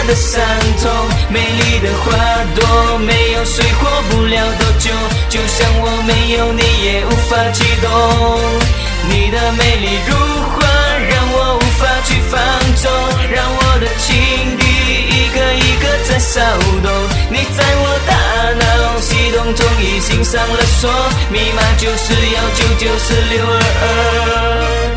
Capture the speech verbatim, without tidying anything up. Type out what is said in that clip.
的伤痛，美丽的花朵，没有水活不了多久，就像我没有你也无法启动。你的美丽如花，让我无法去放纵，让我的情敌一个一个在骚动。你在我大脑系统中已经上了锁，密码就是幺九九四六二二。